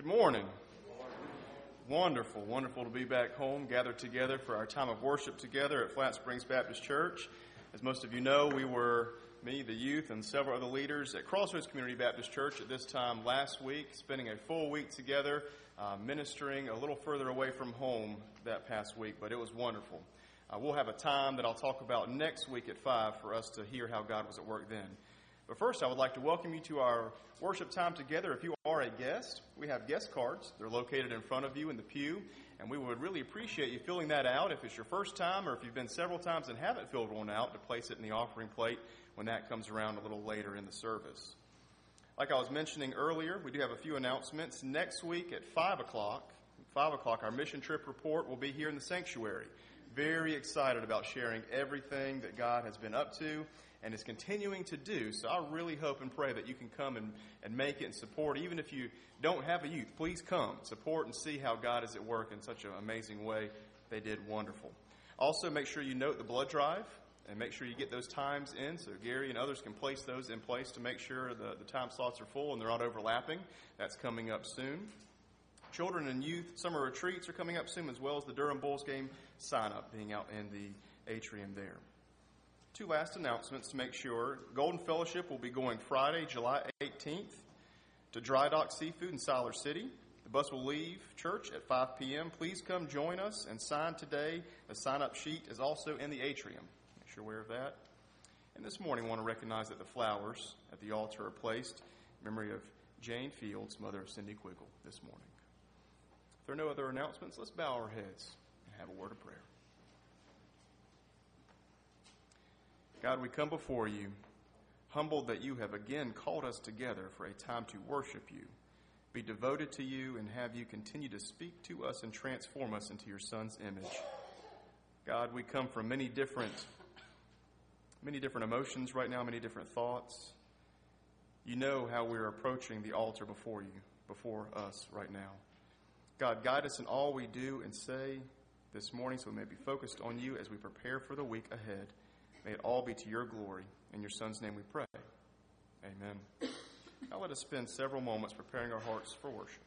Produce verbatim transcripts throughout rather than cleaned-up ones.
morning. Wonderful, wonderful to be back home, gathered together for our time of worship together at Flat Springs Baptist Church. As most of you know, we were, me, the youth, and several other leaders at Crossroads Community Baptist Church at this time last week, spending a full week together, uh, ministering a little further away from home that past week, but it was wonderful. Uh, we'll have a time that I'll talk about next week at five for us to hear how God was at work then. But first, I would like to welcome you to our worship time together. If you are a guest, we have guest cards. They're located in front of you in the pew, and we would really appreciate you filling that out if it's your first time or if you've been several times and haven't filled one out, to place it in the offering plate when that comes around a little later in the service. Like I was mentioning earlier, we do have a few announcements. Next week at five o'clock, five o'clock, our mission trip report will be here in the sanctuary. Very excited about sharing everything that God has been up to and is continuing to do. So I really hope and pray that you can come and, and make it and support. Even if you don't have a youth, please come, support, and see how God is at work in such an amazing way. They did wonderful. Also, make sure you note the blood drive and make sure you get those times in so Gary and others can place those in place to make sure the, the time slots are full and they're not overlapping. That's coming up soon. Children and youth summer retreats are coming up soon, as well as the Durham Bulls game sign-up being out in the atrium there. Two last announcements to make sure. Golden Fellowship will be going Friday, July eighteenth to Dry Dock Seafood in Siler City. The bus will leave church at five p.m. Please come join us and sign today. The sign-up sheet is also in the atrium. Make sure you're aware of that. And this morning, I want to recognize that the flowers at the altar are placed in memory of Jane Fields, mother of Cindy Quiggle, this morning. If there are no other announcements, let's bow our heads and have a word of prayer. God, we come before you, humbled that you have again called us together for a time to worship you, be devoted to you, and have you continue to speak to us and transform us into your Son's image. God, we come from many different, many different emotions right now, many different thoughts. You know how we're approaching the altar before you, before us right now. God, guide us in all we do and say this morning so we may be focused on you as we prepare for the week ahead. May it all be to your glory. In your Son's name we pray. Amen. Now let us spend several moments preparing our hearts for worship.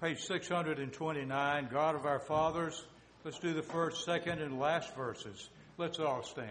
Page six hundred twenty-nine, God of our fathers. Let's do the first, second, and last verses. Let's all stand.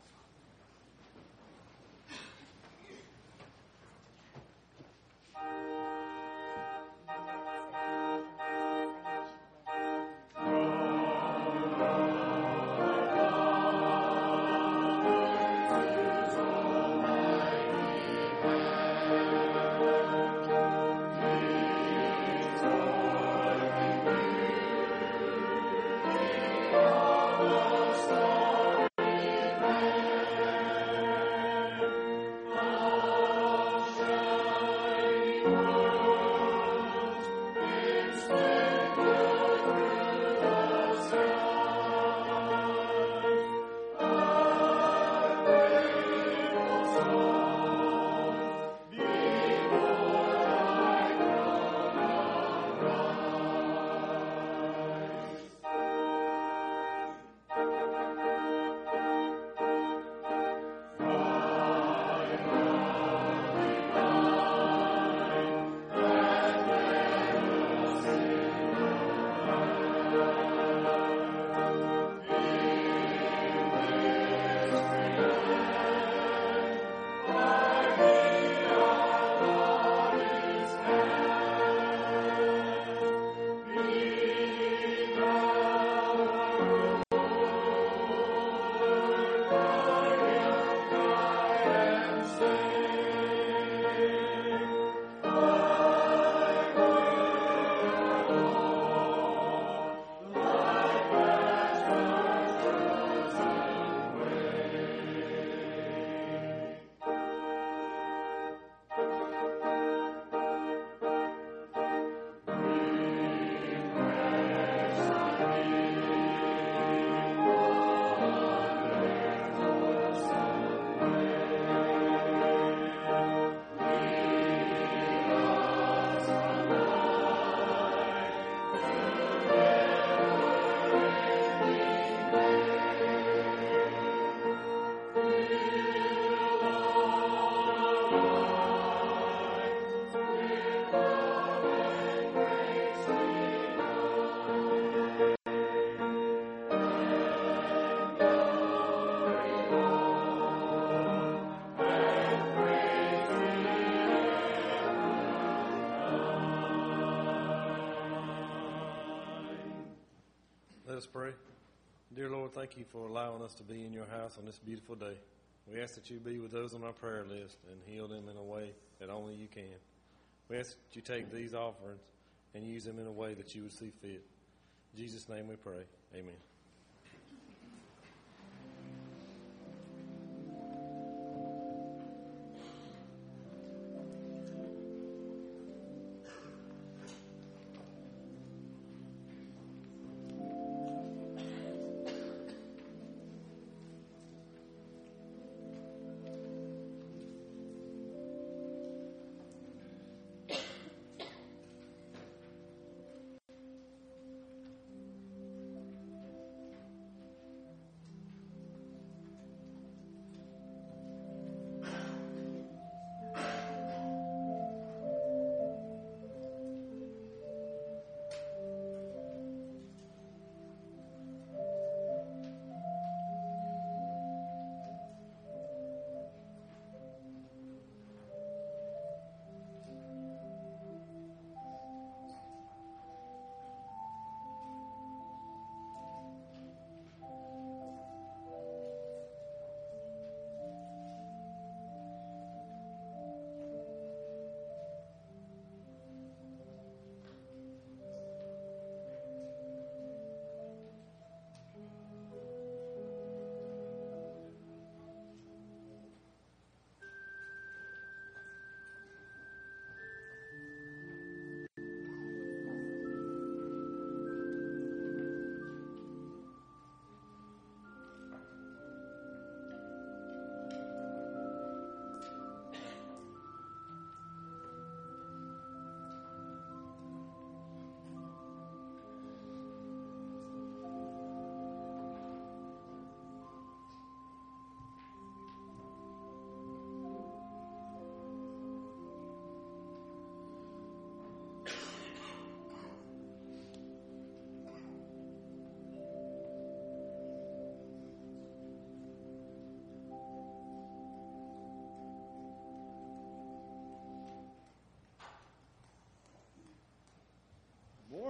Let us pray. Dear Lord, thank you for allowing us to be in your house on this beautiful day. We ask that you be with those on our prayer list and heal them in a way that only you can. We ask that you take these offerings and use them in a way that you would see fit. In Jesus' name we pray. Amen.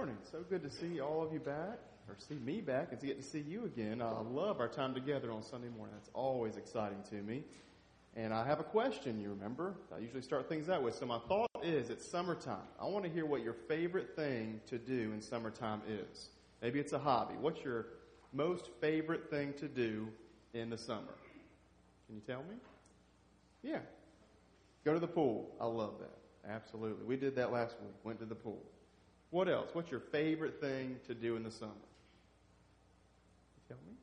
morning. So good to see all of you back, or see me back, and to get to see you again. I love our time together on Sunday morning. That's always exciting to me. And I have a question, you remember. I usually start things out with. So my thought is, it's summertime. I want to hear what your favorite thing to do in summertime is. Maybe it's a hobby. What's your most favorite thing to do in the summer? Can you tell me? Yeah. Go to the pool. I love that. Absolutely. We did that last week. Went to the pool. What else? What's your favorite thing to do in the summer? Tell me.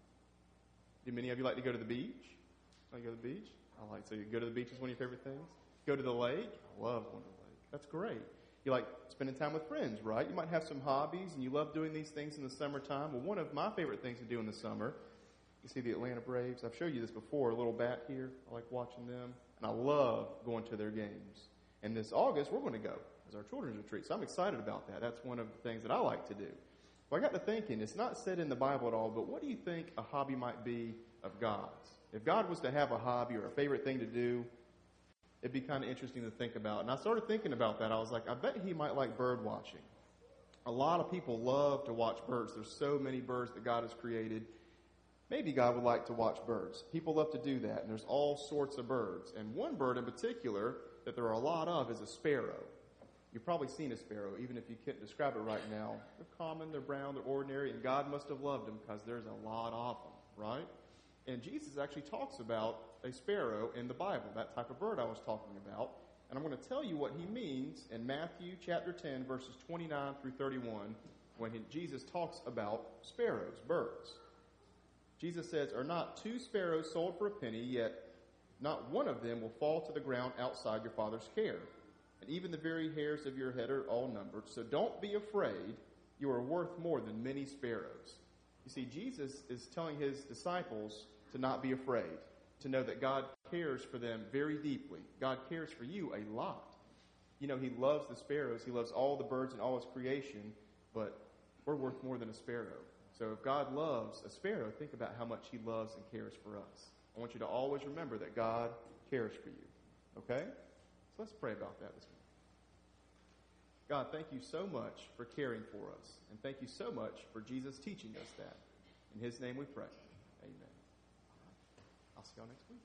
Do many of you like to go to the beach? Like to go to the beach? I like, so you go to the beach is one of your favorite things? Go to the lake? I love going to the lake. That's great. You like spending time with friends, right? You might have some hobbies and you love doing these things in the summertime. Well, one of my favorite things to do in the summer, you see the Atlanta Braves. I've showed you this before, a little bat here. I like watching them. And I love going to their games. And this August, we're going to go as our children's retreat. So I'm excited about that. That's one of the things that I like to do. Well, I got to thinking, it's not said in the Bible at all, but what do you think a hobby might be of God's? If God was to have a hobby or a favorite thing to do, it'd be kind of interesting to think about. And I started thinking about that. I was like, I bet he might like bird watching. A lot of people love to watch birds. There's so many birds that God has created. Maybe God would like to watch birds. People love to do that, and there's all sorts of birds. And one bird in particular that there are a lot of is a sparrow. You've probably seen a sparrow, even if you can't describe it right now. They're common, they're brown, they're ordinary, and God must have loved them because there's a lot of them, right? And Jesus actually talks about a sparrow in the Bible, that type of bird I was talking about. And I'm going to tell you what he means in Matthew chapter ten, verses twenty-nine through thirty-one, when he, Jesus talks about sparrows, birds. Jesus says, "Are not two sparrows sold for a penny, yet not one of them will fall to the ground outside your Father's care. And even the very hairs of your head are all numbered. So don't be afraid. You are worth more than many sparrows." You see, Jesus is telling his disciples to not be afraid, to know that God cares for them very deeply. God cares for you a lot. You know, he loves the sparrows. He loves all the birds and all his creation, but we're worth more than a sparrow. So if God loves a sparrow, think about how much he loves and cares for us. I want you to always remember that God cares for you. Okay? So let's pray about that this morning. God, thank you so much for caring for us. And thank you so much for Jesus teaching us that. In his name we pray. Amen. I'll see y'all next week.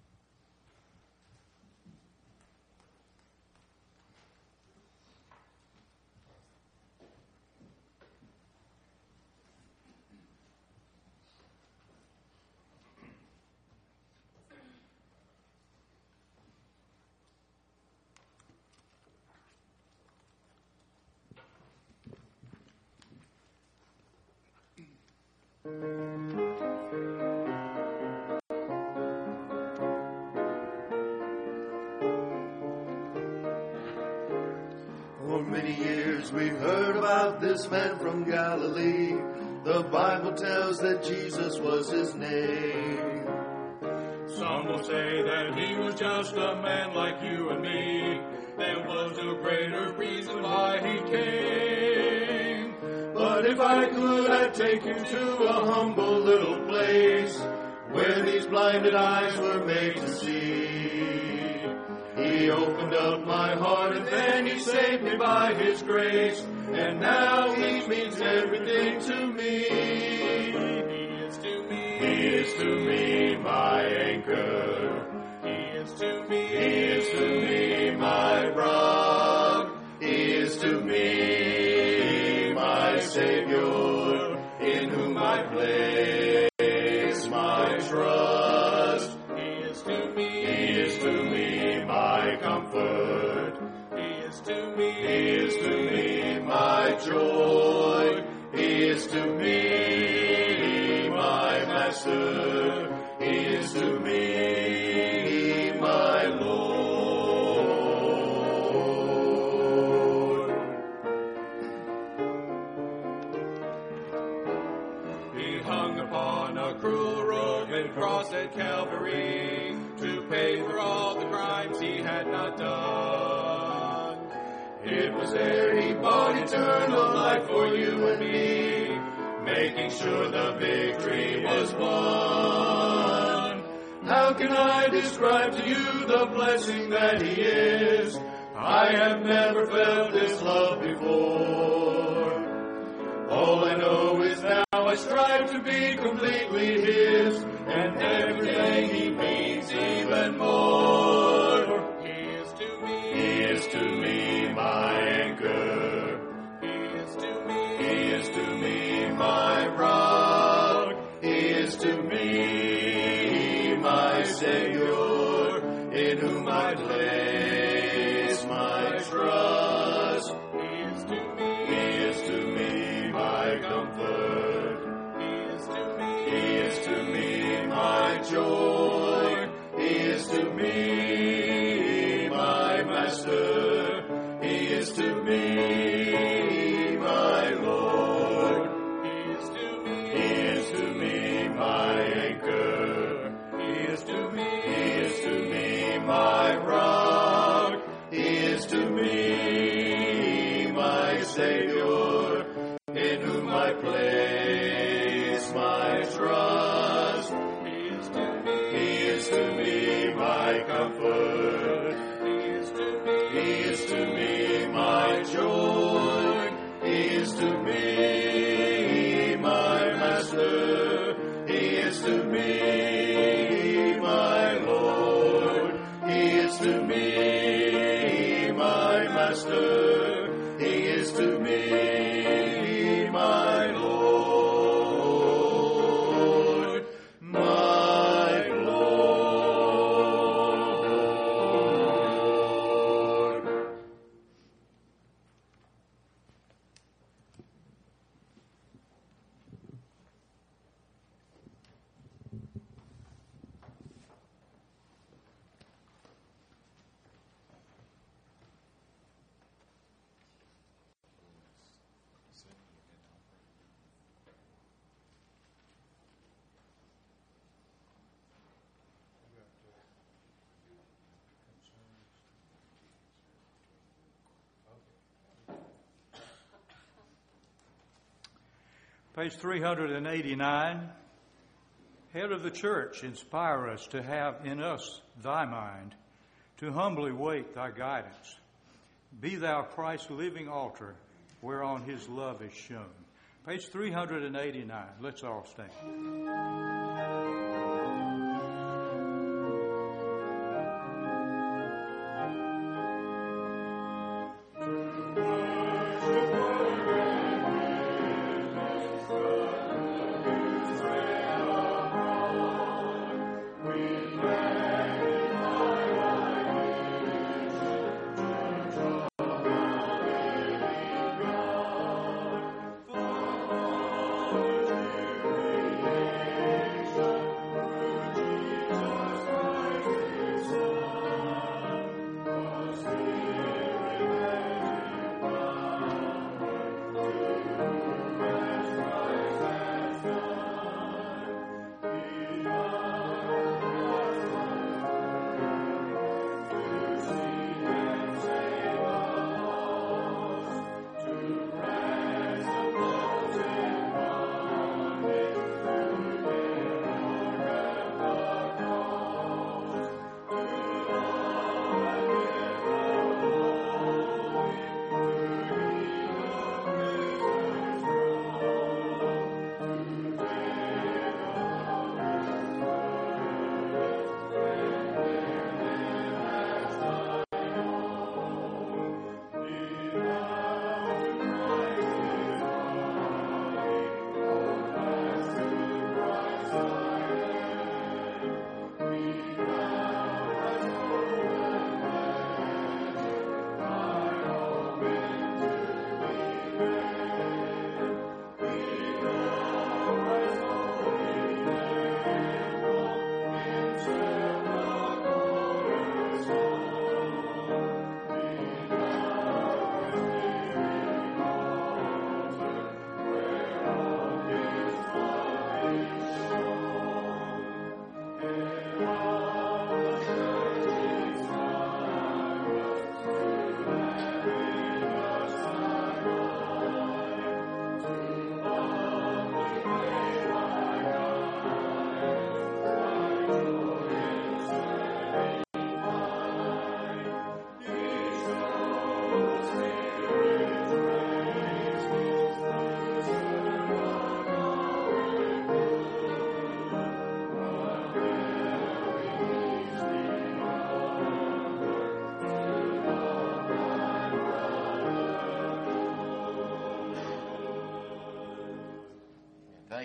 For many years we've heard about this man from Galilee. The Bible tells that Jesus was his name. Some will say that he was just a man like you and me. There was a greater reason why he came. But if I could, I'd take you to a humble little place where these blinded eyes were made to see. He opened up my heart and then he saved me by his grace. And now he means everything to me. He is to me. He is to me my anchor. He is to me. He is to me my rock. He is to me my Savior, in whom I place my trust. He is to me. He is to me my comfort. He is to me. He is to me my joy. He is to me my master. He is to me my Lord. He hung upon a cruel rugged cross at Calvary to pay for all the crimes he had not done. It was there he bought eternal life for you and me, making sure the victory was won. How can I describe to you the blessing that he is? I have never felt this love before. All I know is now I strive to be completely His, and everything He means even more. He is to me, He is to me my anchor. He is to me, He is to me my rock. He is to me my Savior, in whom I place my trust. He is to me, He is to me my comfort. He is to me, He is to me my joy. He is to me my master. He is to me my Lord. He is to me, He is to me my anchor. He is to me, He is to me my rock. He is to me my Savior, in whom I place my trust. He is to me, He is to me my comfort. He is to me, He is to me my joy. He is to me my master. He is to me my Lord. He is to me my master. He is to me my Lord. My Lord. Page three eighty-nine. Head of the church, inspire us to have in us thy mind, to humbly wait thy guidance. Be thou Christ's living altar, whereon his love is shown. Page three eighty-nine. Let's all stand. Thank you.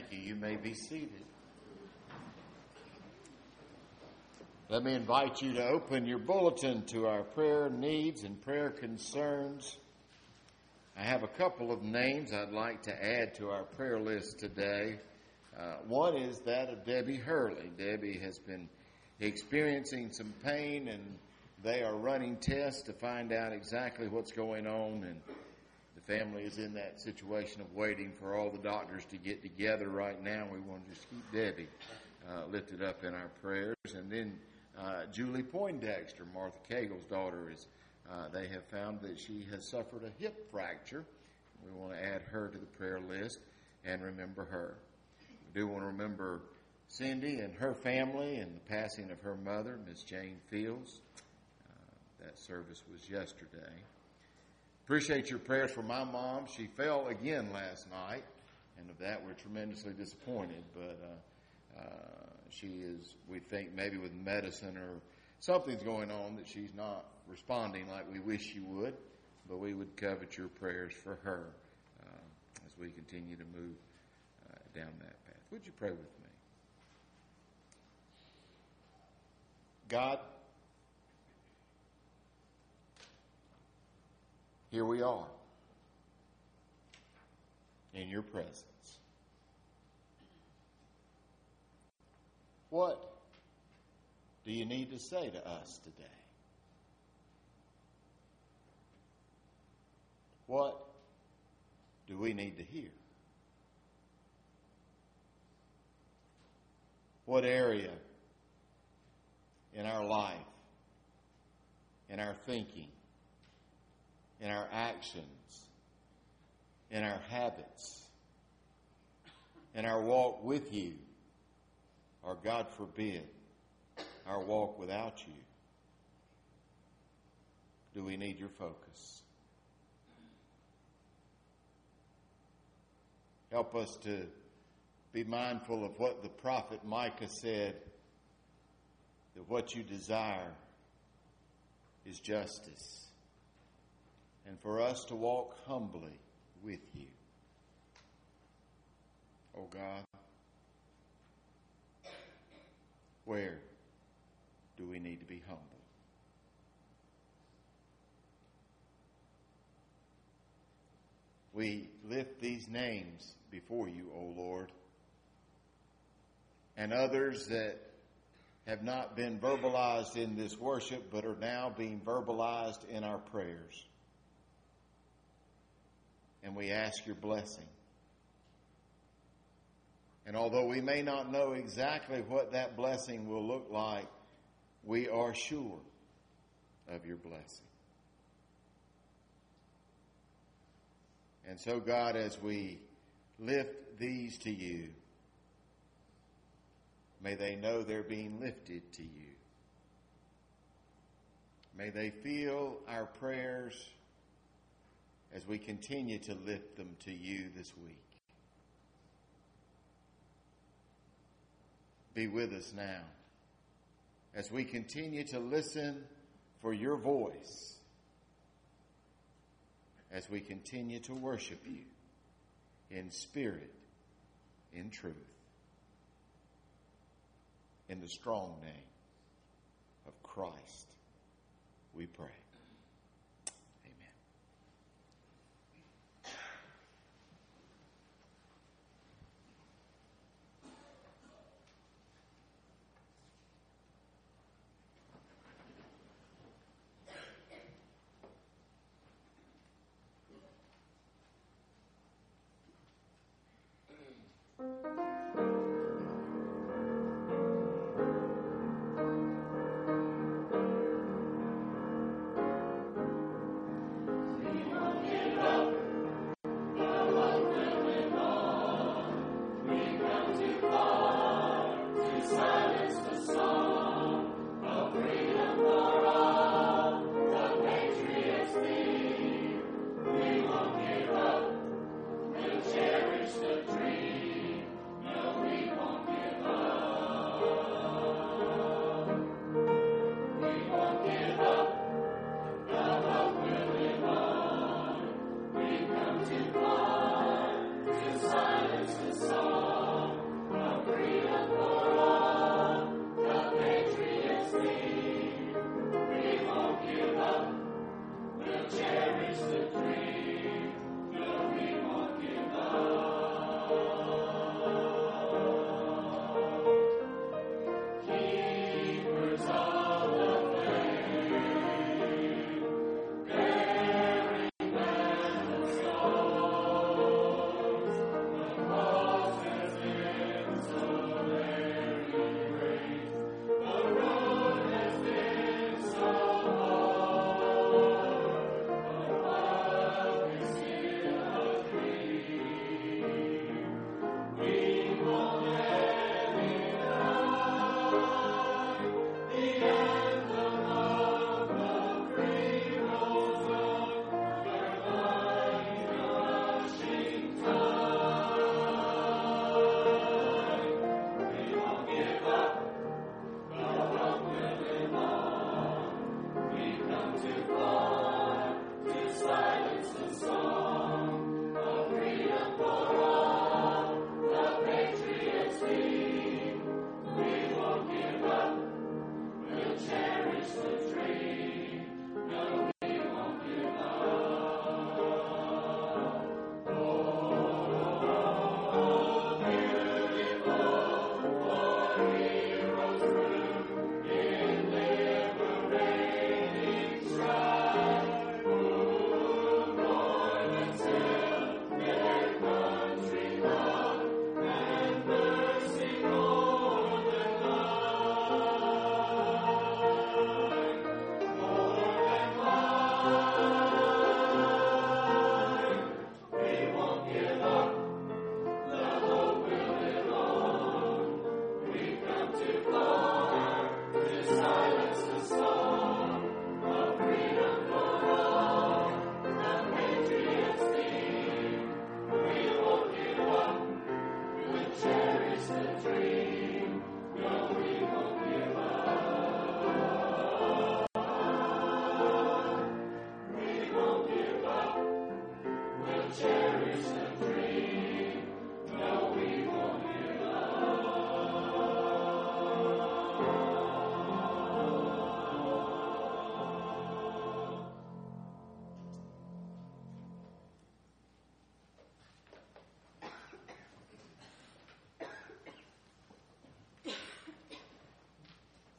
you. You may be seated. Let me invite you to open your bulletin to our prayer needs and prayer concerns. I have a couple of names I'd like to add to our prayer list today. Uh, one is that of Debbie Hurley. Debbie has been experiencing some pain, and they are running tests to find out exactly what's going on, and the family is in that situation of waiting for all the doctors to get together right now. We want to just keep Debbie uh, lifted up in our prayers. And then uh, Julie Poindexter, Martha Cagle's daughter, is uh, they have found that she has suffered a hip fracture. We want to add her to the prayer list and remember her. We do want to remember Cindy and her family and the passing of her mother, Miss Jane Fields. Uh, that service was yesterday. Appreciate your prayers for my mom. She fell again last night, and of that we're tremendously disappointed. But uh, uh, she is, we think, maybe with medicine or something's going on that she's not responding like we wish she would. But we would covet your prayers for her uh, as we continue to move uh, down that path. Would you pray with me? God, here we are in your presence. What do you need to say to us today? What do we need to hear? What area in our life, in our thinking, in our actions, in our habits, in our walk with you, or God forbid, our walk without you, do we need your focus? Help us to be mindful of what the prophet Micah said, that what you desire is justice, and for us to walk humbly with you. Oh God, where do we need to be humble? We lift these names before you, O Lord, and others that have not been verbalized in this worship but are now being verbalized in our prayers. And we ask your blessing. And although we may not know exactly what that blessing will look like, we are sure of your blessing. And so, God, as we lift these to you, may they know they're being lifted to you. May they feel our prayers as we continue to lift them to you this week. Be with us now as we continue to listen for your voice, as we continue to worship you in spirit, in truth. In the strong name of Christ, we pray. Amen.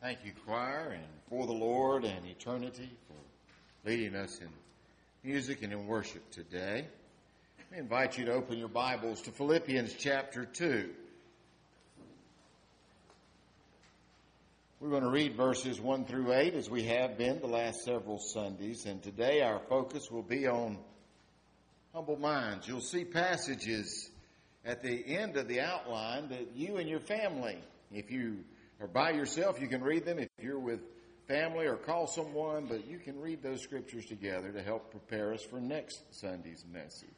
Thank you, choir, and for the Lord and eternity for leading us in music and in worship today. I invite you to open your Bibles to Philippians chapter two. We're going to read verses one through eight as we have been the last several Sundays, and today our focus will be on humble minds. You'll see passages at the end of the outline that you and your family, if you are by yourself, you can read them. If you're with family or call someone, but you can read those scriptures together to help prepare us for next Sunday's message.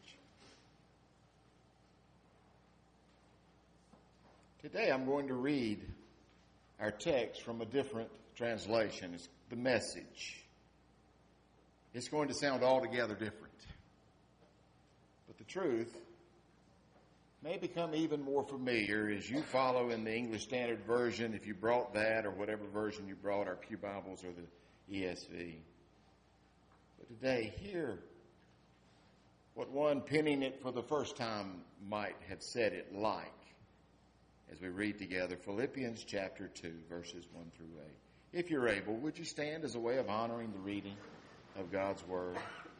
Today I'm going to read our text from a different translation. It's the Message. It's going to sound altogether different. But the truth may become even more familiar as you follow in the English Standard Version, if you brought that or whatever version you brought, our Pew Bibles or the E S V. But today, hear what one penning it for the first time might have said it like as we read together Philippians chapter two, verses one through eight. If you're able, would you stand as a way of honoring the reading of God's Word?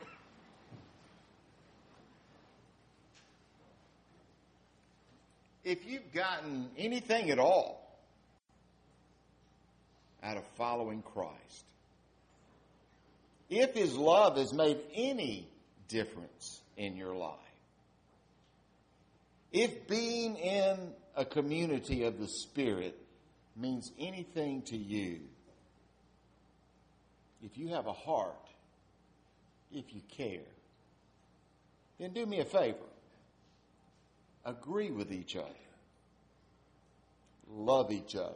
If you've gotten anything at all out of following Christ, if His love has made any difference in your life, if being in a community of the Spirit means anything to you, if you have a heart, if you care, then do me a favor. Agree with each other. Love each other.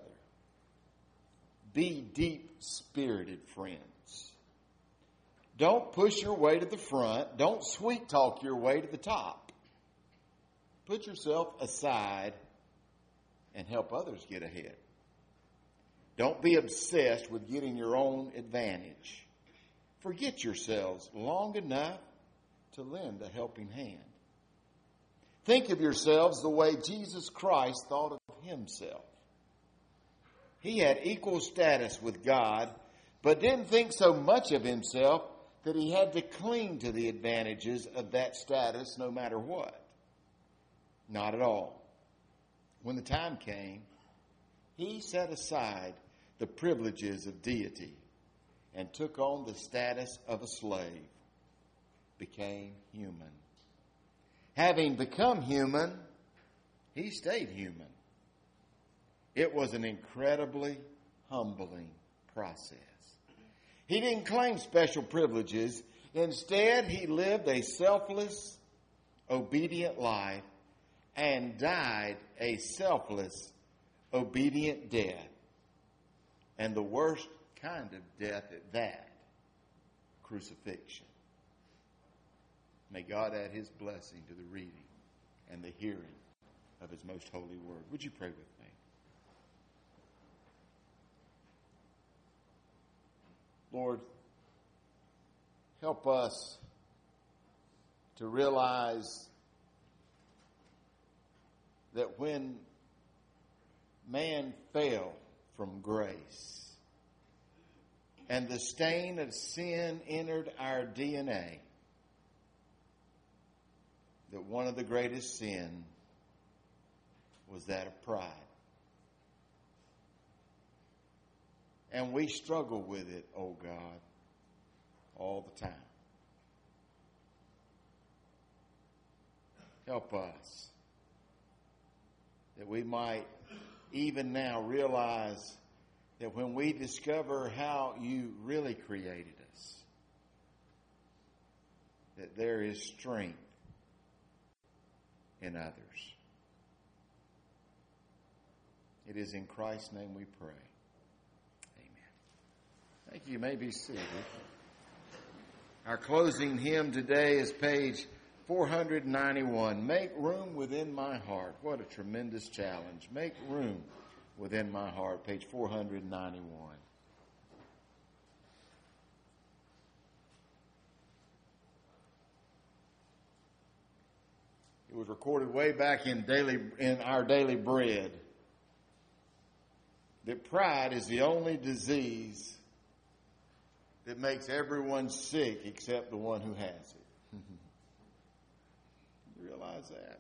Be deep-spirited friends. Don't push your way to the front. Don't sweet-talk your way to the top. Put yourself aside and help others get ahead. Don't be obsessed with getting your own advantage. Forget yourselves long enough to lend a helping hand. Think of yourselves the way Jesus Christ thought of Himself. He had equal status with God, but didn't think so much of Himself that He had to cling to the advantages of that status no matter what. Not at all. When the time came, He set aside the privileges of deity and took on the status of a slave, became human. Having become human, He stayed human. It was an incredibly humbling process. He didn't claim special privileges. Instead, He lived a selfless, obedient life and died a selfless, obedient death. And the worst kind of death at that, crucifixion. May God add His blessing to the reading and the hearing of His most holy word. Would you pray with me? Lord, help us to realize that when man fell from grace and the stain of sin entered our D N A, that one of the greatest sins was that of pride. And we struggle with it, oh God, all the time. Help us that we might even now realize that when we discover how You really created us, that there is strength in others. It is in Christ's name we pray. Amen. Thank you. You may be seated. Our closing hymn today is page four ninety-one. Make room within my heart. What a tremendous challenge. Make room within my heart. Page four ninety-one. It was recorded way back in daily in our Daily Bread. that pride is the only disease that makes everyone sick except the one who has it. You realize that?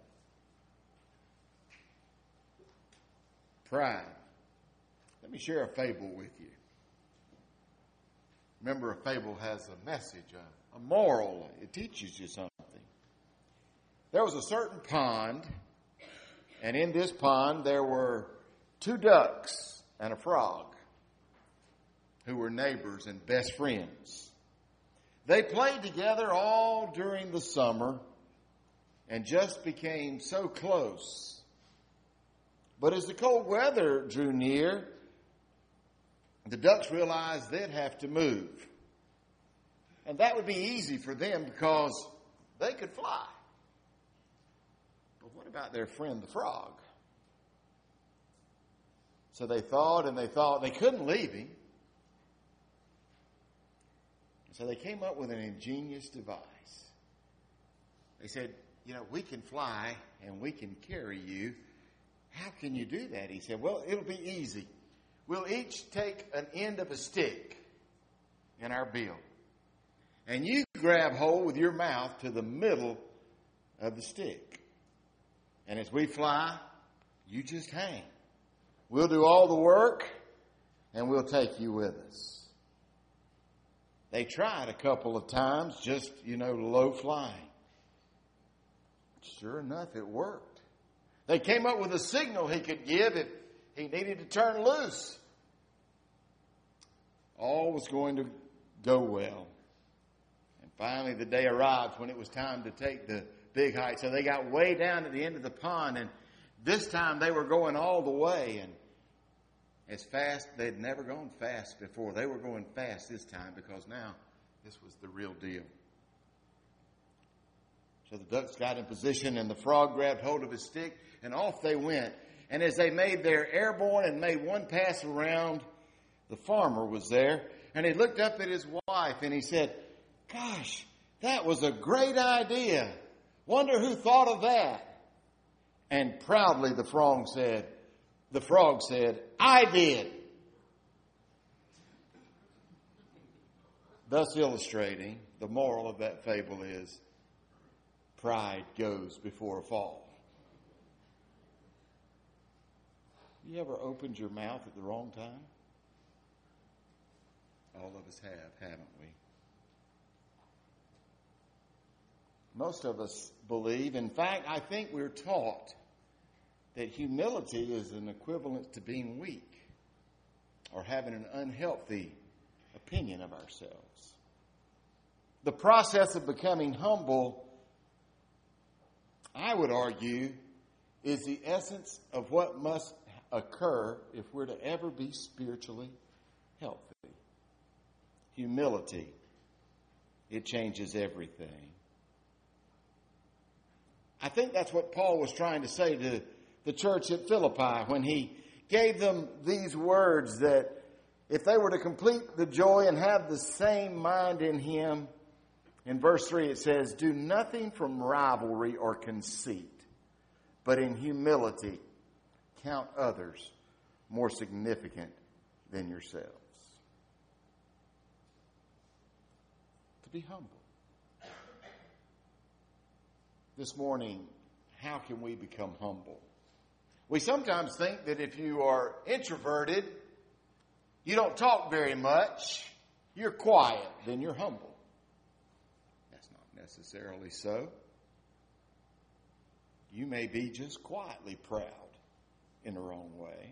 Pride. Let me share a fable with you. Remember, a fable has a message, a, a moral. It teaches you something. There was a certain pond, and in this pond there were two ducks and a frog who were neighbors and best friends. They played together all during the summer and just became so close. But as the cold weather drew near, the ducks realized they'd have to move. And that would be easy for them because they could fly. But what about their friend the frog? So they thought and they thought they couldn't leave him. So they came up with an ingenious device. They said, you know, we can fly and we can carry you. How can you do that? He said, well, it'll be easy. We'll each take an end of a stick in our bill. And you grab hold with your mouth to the middle of the stick. And as we fly, you just hang. We'll do all the work and we'll take you with us. They tried a couple of times, just, you know, low flying. Sure enough, it worked. They came up with a signal he could give if he needed to turn loose. All was going to go well. And finally the day arrived when it was time to take the big hike. So they got way down at the end of the pond, and this time they were going all the way. And as fast, they'd never gone fast before. They were going fast this time because now this was the real deal. So the ducks got in position and the frog grabbed hold of his stick and off they went. And as they made their airborne and made one pass around, the farmer was there and he looked up at his wife and he said, gosh, that was a great idea. Wonder who thought of that? And proudly the frog said, The frog said, I did. Thus illustrating, the moral of that fable is, pride goes before a fall. You ever opened your mouth at the wrong time? All of us have, haven't we? Most of us believe, in fact, I think we're taught that humility is an equivalent to being weak or having an unhealthy opinion of ourselves. The process of becoming humble, I would argue, is the essence of what must occur if we're to ever be spiritually healthy. Humility, it changes everything. I think that's what Paul was trying to say to the church at Philippi when he gave them these words that if they were to complete the joy and have the same mind in him, in verse three it says, do nothing from rivalry or conceit, but in humility count others more significant than yourselves. To be humble. This morning, how can we become humble? We sometimes think that if you are introverted, you don't talk very much, you're quiet, then you're humble. That's not necessarily so. You may be just quietly proud in the wrong way.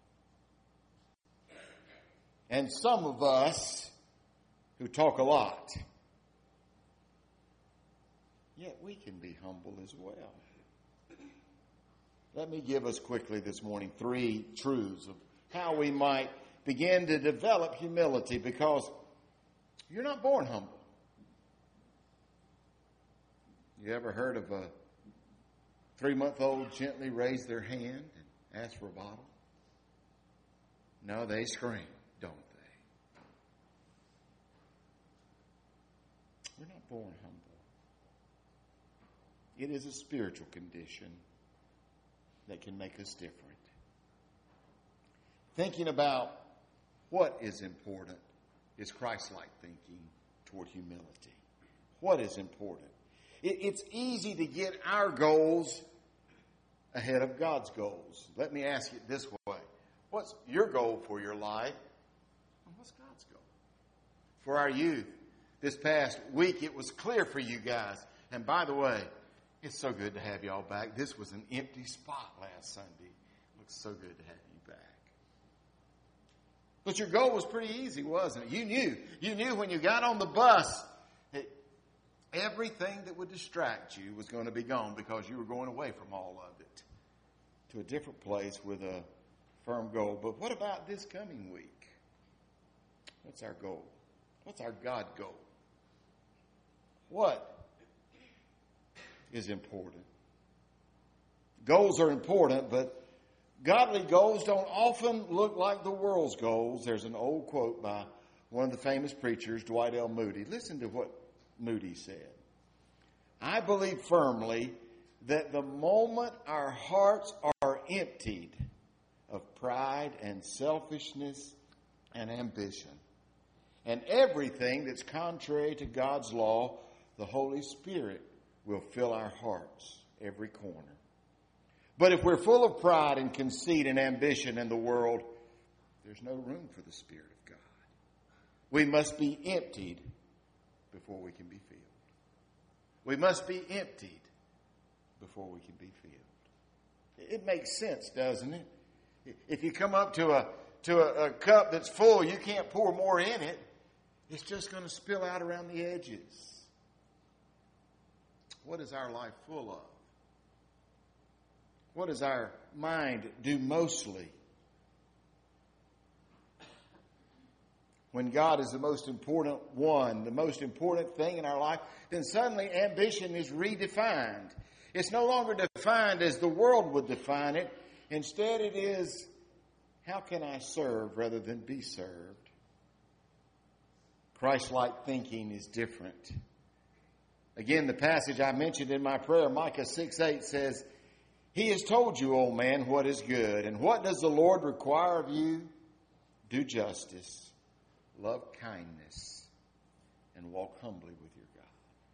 And some of us who talk a lot, yet we can be humble as well. Let me give us quickly this morning three truths of how we might begin to develop humility, because you're not born humble. You ever heard of a three-month-old gently raise their hand and ask for a bottle? No, they scream, don't they? We're not born humble. It is a spiritual condition that can make us different. thinking about what is important is Christ-like thinking toward humility. What is important? It, it's easy to get our goals ahead of God's goals. Let me ask it this way. What's your goal for your life? And what's God's goal? For our youth, this past week, it was clear for you guys. And by the way, it's so good to have y'all back. This was an empty spot last Sunday. It looks so good to have you back. But your goal was pretty easy, wasn't it? You knew. You knew when you got on the bus that everything that would distract you was going to be gone because you were going away from all of it to a different place with a firm goal. But what about this coming week? What's our goal? What's our God goal? What is important? Goals are important, but godly goals don't often look like the world's goals. There's an old quote by one of the famous preachers, Dwight L. Moody. Listen to what Moody said. I believe firmly that the moment our hearts are emptied of pride and selfishness and ambition and everything that's contrary to God's law, the Holy Spirit will fill our hearts every corner. But if we're full of pride and conceit and ambition in the world, there's no room for the Spirit of God. We must be emptied before we can be filled. We must be emptied before we can be filled. It makes sense, doesn't it? If you come up to a to a, a cup that's full, you can't pour more in it. It's just going to spill out around the edges. What is our life full of? What does our mind do mostly? When God is the most important one, the most important thing in our life, then suddenly ambition is redefined. It's no longer defined as the world would define it. Instead, it is, how can I serve rather than be served? Christ-like thinking is different. Again, the passage I mentioned in my prayer, Micah six eight says, He has told you, O man, what is good. And what does the Lord require of you? Do justice, love kindness, and walk humbly with your God.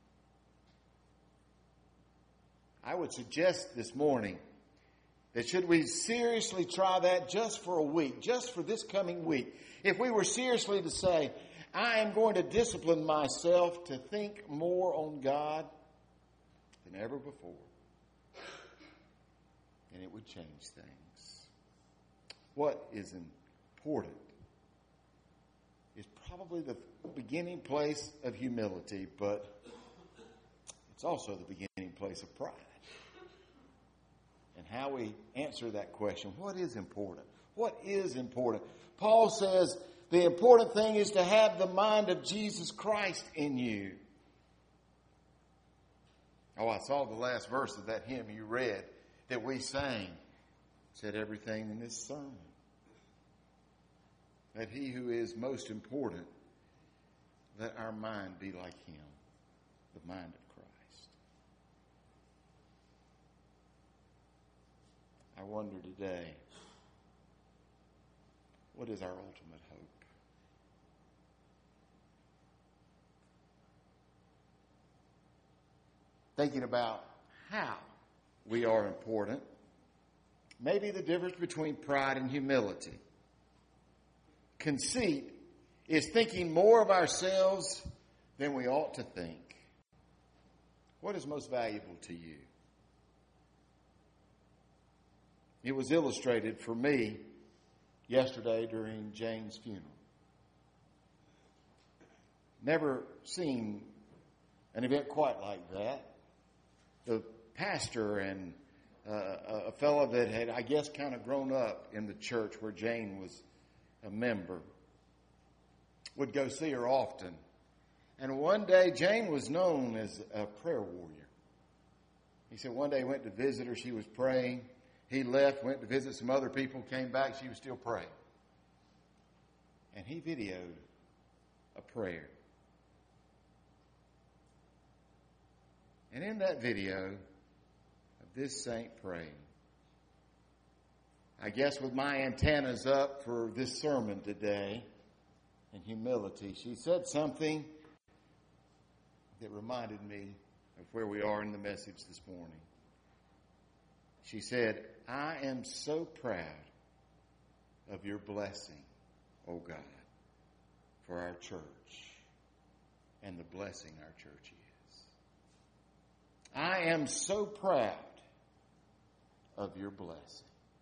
I would suggest this morning that should we seriously try that just for a week, just for this coming week, if we were seriously to say, I am going to discipline myself to think more on God than ever before, and it would change things. What is important is probably the beginning place of humility, but it's also the beginning place of pride. And how we answer that question, what is important? What is important? Paul says the important thing is to have the mind of Jesus Christ in you. Oh, I saw the last verse of that hymn you read that we sang. It said everything in this sermon. That he who is most important, let our mind be like him, the mind of Christ. I wonder today, what is our ultimate hope? Thinking about how we are important, maybe the difference between pride and humility. Conceit is thinking more of ourselves than we ought to think. What is most valuable to you? It was illustrated for me yesterday during Jane's funeral. Never seen an event quite like that. The pastor and uh, a fellow that had, I guess, kind of grown up in the church where Jane was a member would go see her often. And one day, Jane was known as a prayer warrior. He said one day he went to visit her. She was praying. He left, went to visit some other people, came back. She was still praying. And he videoed a prayer. And in that video of this saint praying, I guess with my antennas up for this sermon today, in humility, she said something that reminded me of where we are in the message this morning. She said, I am so proud of your blessing, oh God, for our church and the blessing our church is. I am so proud of your blessing.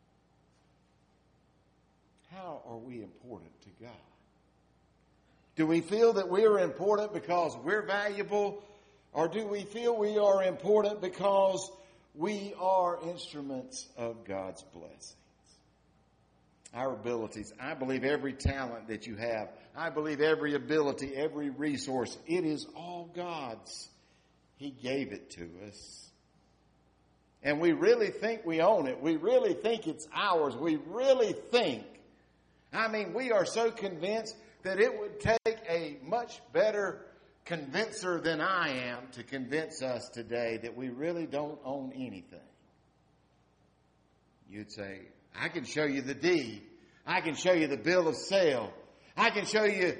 How are we important to God? Do we feel that we are important because we're valuable, or do we feel we are important because we are instruments of God's blessings? Our abilities, I believe every talent that you have, I believe every ability, every resource, it is all God's. He gave it to us. And we really think we own it. We really think it's ours. We really think, I mean, we are so convinced that it would take a much better convincer than I am to convince us today that we really don't own anything. You'd say, I can show you the deed. I can show you the bill of sale. I can show you.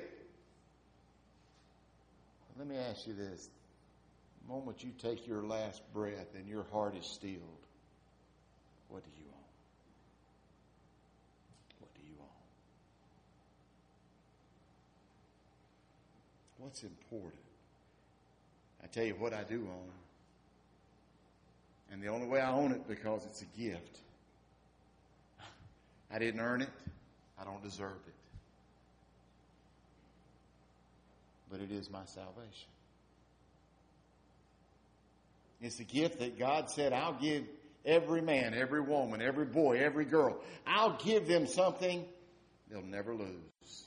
Let me ask you this. The moment you take your last breath and your heart is stilled, what do you own? What do you own? What's important? I tell you what I do own. And the only way I own it because it's a gift. I didn't earn it. I don't deserve it. But it is my salvation. It's a gift that God said, I'll give every man, every woman, every boy, every girl. I'll give them something they'll never lose.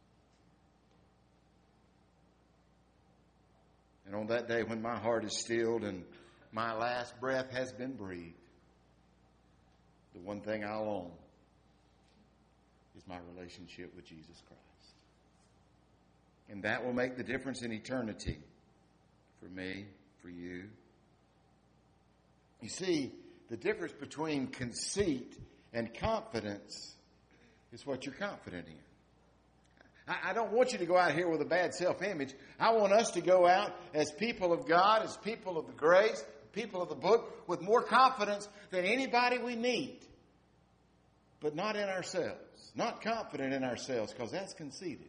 And on that day when my heart is stilled and my last breath has been breathed, the one thing I'll own is my relationship with Jesus Christ. And that will make the difference in eternity for me, for you. You see, the difference between conceit and confidence is what you're confident in. I, I don't want you to go out here with a bad self-image. I want us to go out as people of God, as people of the grace, people of the book, with more confidence than anybody we meet. But not in ourselves. Not confident in ourselves, because that's conceited.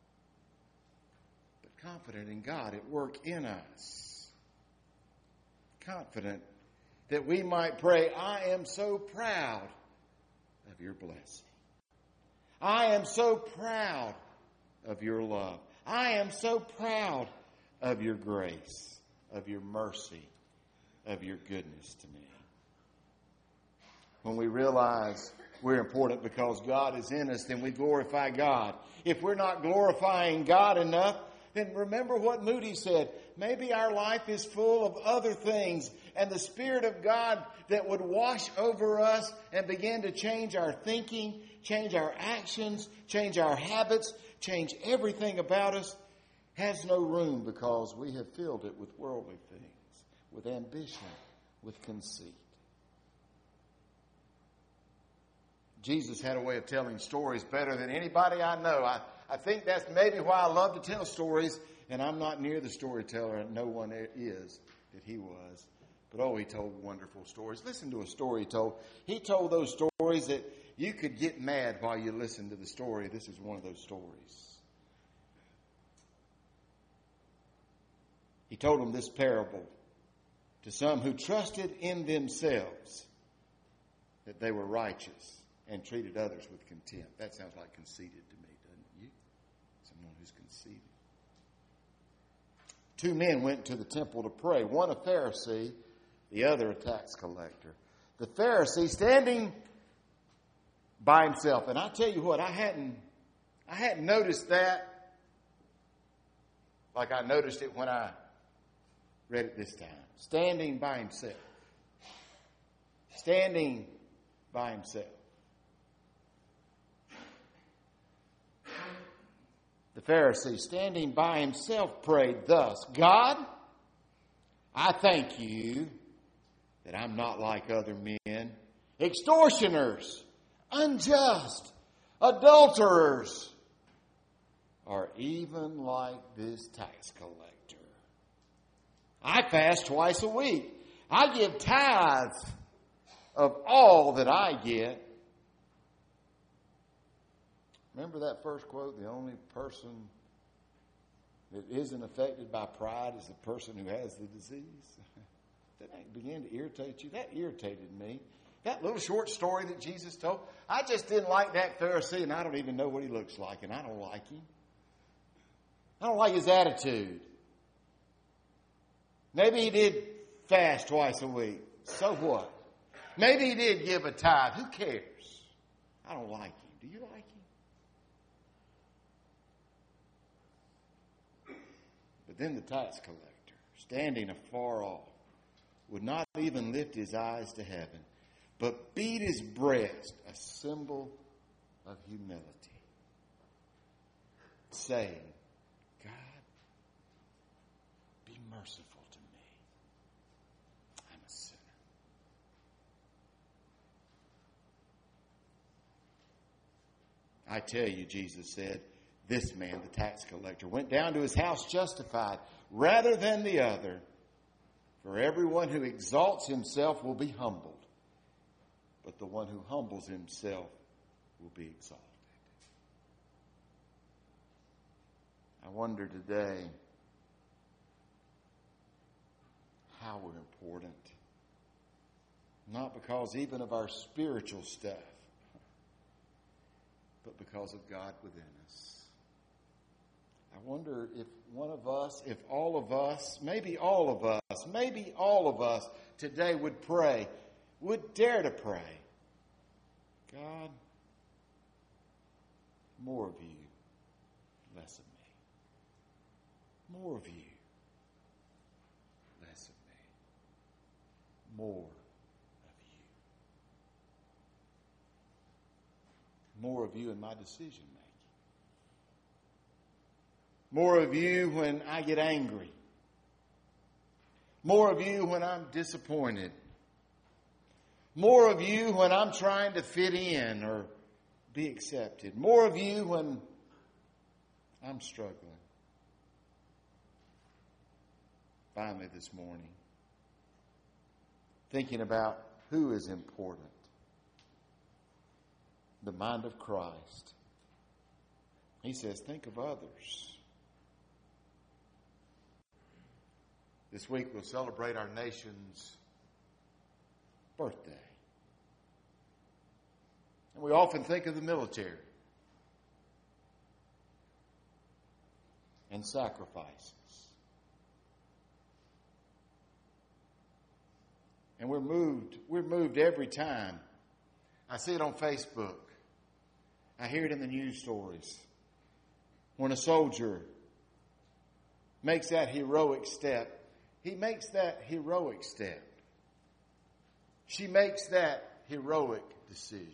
But confident in God at work in us. Confident that we might pray, I am so proud of your blessing. I am so proud of your love. I am so proud of your grace, of your mercy, of your goodness to me. When we realize we're important because God is in us, then we glorify God. If we're not glorifying God enough, then remember what Moody said. Maybe our life is full of other things, and the Spirit of God that would wash over us and begin to change our thinking, change our actions, change our habits, change everything about us, has no room because we have filled it with worldly things, with ambition, with conceit. Jesus had a way of telling stories better than anybody I know. I, I think that's maybe why I love to tell stories, and I'm not near the storyteller, no one is that he was. But oh, he told wonderful stories. Listen to a story he told. He told those stories that you could get mad while you listened to the story. This is one of those stories. He told them this parable to some who trusted in themselves that they were righteous and treated others with contempt. That sounds like conceited to me, doesn't you? Someone who's conceited. Two men went to the temple to pray. One a Pharisee, the other a tax collector. The Pharisee standing by himself. And I tell you what, I hadn't, I hadn't noticed that like I noticed it when I read it this time. Standing by himself. Standing by himself. The Pharisee, standing by himself, prayed thus, God, I thank you that I'm not like other men, extortioners, unjust, adulterers, or even like this tax collector. I fast twice a week. I give tithes of all that I get. Remember that first quote, the only person that isn't affected by pride is the person who has the disease? Did that begin to irritate you? That irritated me. That little short story that Jesus told, I just didn't like that Pharisee, and I don't even know what he looks like, and I don't like him. I don't like his attitude. Maybe he did fast twice a week. So what? Maybe he did give a tithe. Who cares? I don't like him. Do you like him? But then the tax collector, standing afar off, would not even lift his eyes to heaven, but beat his breast, a symbol of humility, saying, God, be merciful to me. I'm a sinner. I tell you, Jesus said, this man, the tax collector, went down to his house justified rather than the other. For everyone who exalts himself will be humbled, but the one who humbles himself will be exalted. I wonder today how we're important. Not because even of our spiritual stuff, but because of God within us. I wonder if one of us, if all of us, maybe all of us, maybe all of us today would pray, would dare to pray, God, more of you, less of me. More of you, less of me. More of you. More of you in my decision making. More of you when I get angry. More of you when I'm disappointed. More of you when I'm trying to fit in or be accepted. More of you when I'm struggling. Finally this morning, thinking about who is important. The mind of Christ. He says, think of others. This week we'll celebrate our nation's birthday. And we often think of the military and sacrifices. And we're moved, we're moved every time. I see it on Facebook. I hear it in the news stories. When a soldier makes that heroic step, he makes that heroic step. She makes that heroic decision.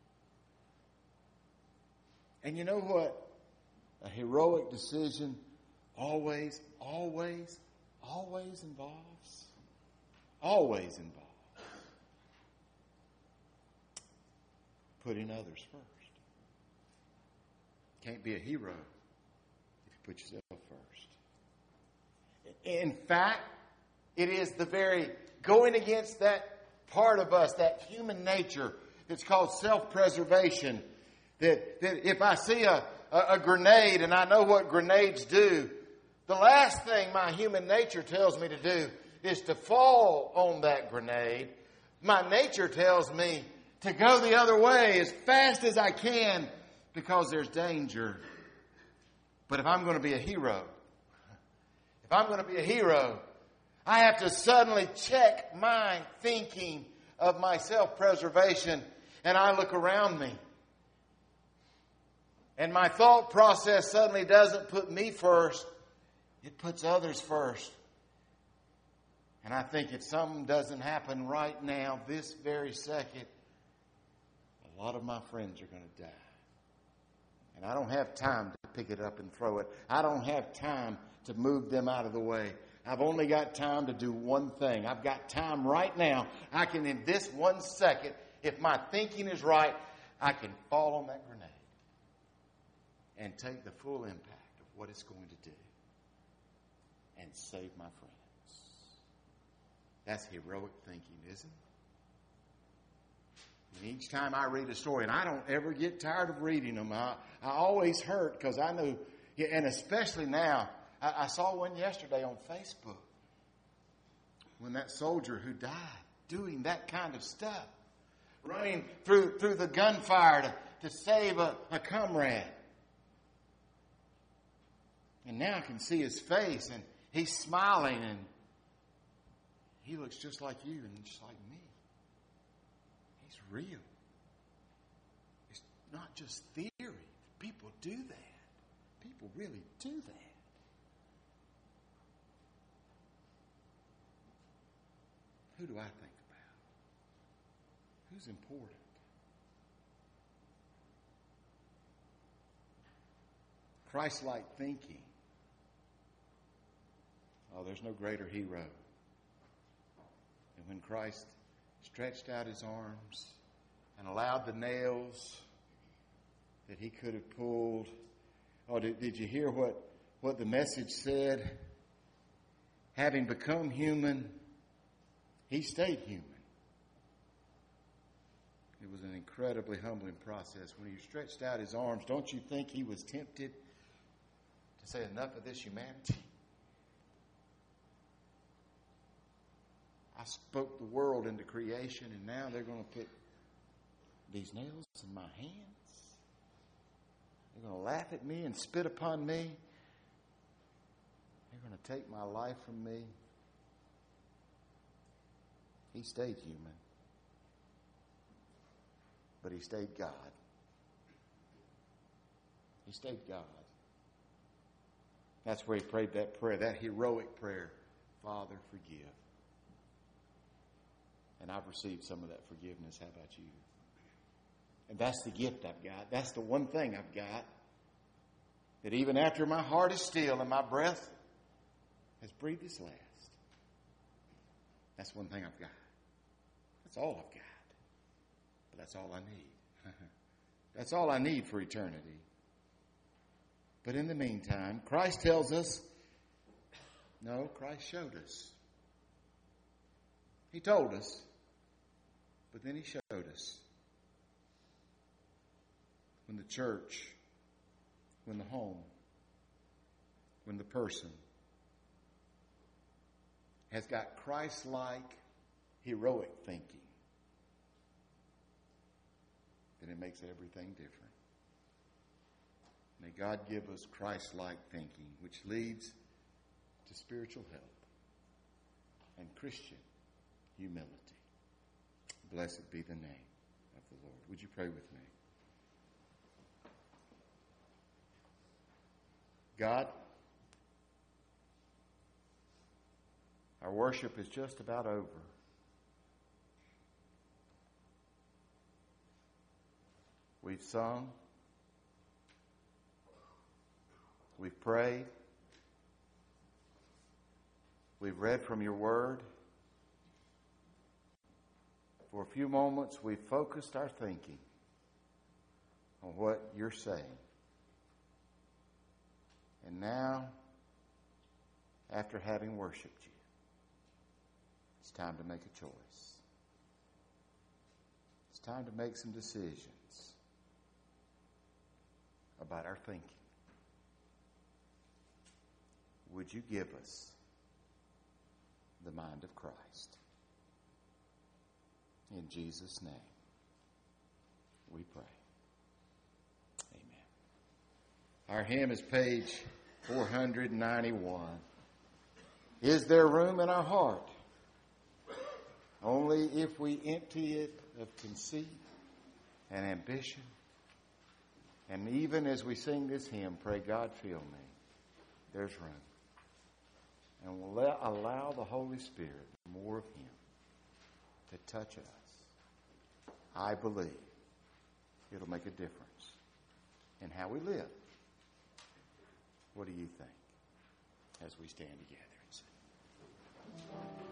And you know what a heroic decision always, always, always involves? Always involves putting others first. Can't be a hero if you put yourself first. In fact, it is the very going against that part of us, that human nature that's called self-preservation. That, that if I see a, a, a grenade and I know what grenades do, the last thing my human nature tells me to do is to fall on that grenade. My nature tells me to go the other way as fast as I can because there's danger. But if I'm going to be a hero, if I'm going to be a hero, I have to suddenly check my thinking of my self-preservation, and I look around me. And my thought process suddenly doesn't put me first. It puts others first. And I think if something doesn't happen right now, this very second, a lot of my friends are going to die. And I don't have time to pick it up and throw it. I don't have time to move them out of the way. I've only got time to do one thing. I've got time right now. I can, in this one second, if my thinking is right, I can fall on that grenade and take the full impact of what it's going to do and save my friends. That's heroic thinking, isn't it? And each time I read a story, and I don't ever get tired of reading them, I, I always hurt because I know, and especially now, I, I saw one yesterday on Facebook when that soldier who died doing that kind of stuff, running through through the gunfire to, to save a, a comrade. And now I can see his face, and he's smiling, and he looks just like you and just like me. He's real. It's not just theory. People do that. People really do that. Who do I think about? Who's important? Christ-like thinking. Oh, there's no greater hero than when Christ stretched out his arms and allowed the nails that he could have pulled. Oh, did, did you hear what, what the message said? Having become human, he stayed human. It was an incredibly humbling process. When he stretched out his arms, don't you think he was tempted to say, enough of this humanity? I spoke the world into creation, and now they're going to put these nails in my hands. They're going to laugh at me and spit upon me. They're going to take my life from me. He stayed human, but he stayed God. He stayed God. That's where he prayed that prayer, that heroic prayer, Father, forgive. And I've received some of that forgiveness. How about you? And that's the gift I've got. That's the one thing I've got. That even after my heart is still and my breath has breathed its last, that's one thing I've got. That's all I've got. But that's all I need. That's all I need for eternity. But in the meantime, Christ tells us, no, Christ showed us. He told us, but then he showed us. When the church, when the home, when the person has got Christ-like, heroic thinking, then it makes everything different. May God give us Christ-like thinking, which leads to spiritual health and Christian humility. Blessed be the name of the Lord. Would you pray with me? God, our worship is just about over. We've sung. We've prayed. We've read from your word. For a few moments, we've focused our thinking on what you're saying. And now, after having worshiped you, it's time to make a choice. It's time to make some decisions about our thinking. Would you give us the mind of Christ? In Jesus' name, we pray. Amen. Our hymn is page four ninety-one. Is there room in our heart? Only if we empty it of conceit and ambition. And even as we sing this hymn, pray, God, fill me. There's room. And we'll let, allow the Holy Spirit, more of Him, to touch us. I believe it'll make a difference in how we live. What do you think as we stand together and sing?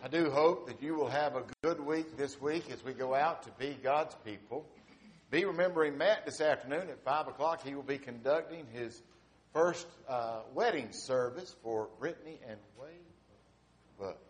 I do hope that you will have a good week this week as we go out to be God's people. Be remembering Matt this afternoon at five o'clock. He will be conducting his first uh, wedding service for Brittany and Wade. What?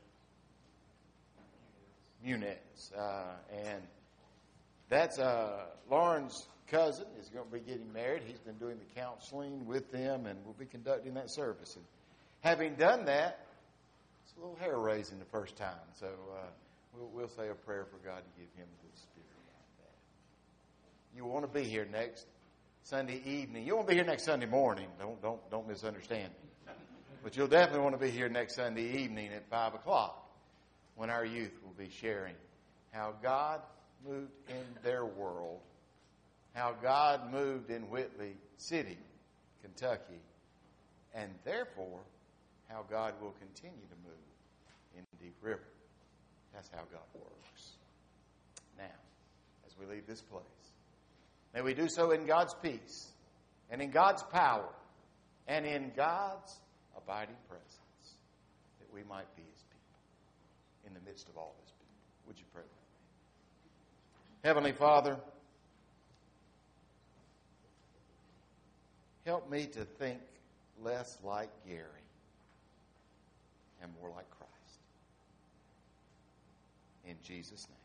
Muniz. Uh, and that's uh, Lauren's cousin is going to be getting married. He's been doing the counseling with them, and we'll be conducting that service. And having done that, it's a little hair raising the first time. So uh, we'll, we'll say a prayer for God to give him the spirit like that. You want to be here next Sunday evening. You won't be here next Sunday morning. Don't don't don't misunderstand me. But you'll definitely want to be here next Sunday evening at five o'clock when our youth will be sharing how God moved in their world, how God moved in Whitley City, Kentucky, and therefore how God will continue to move in Deep River. That's how God works. Now, as we leave this place, may we do so in God's peace and in God's power and in God's abiding presence, that we might be His people in the midst of all His people. Would you pray with me? Heavenly Father, help me to think less like Gary and more like Christ. In Jesus' name.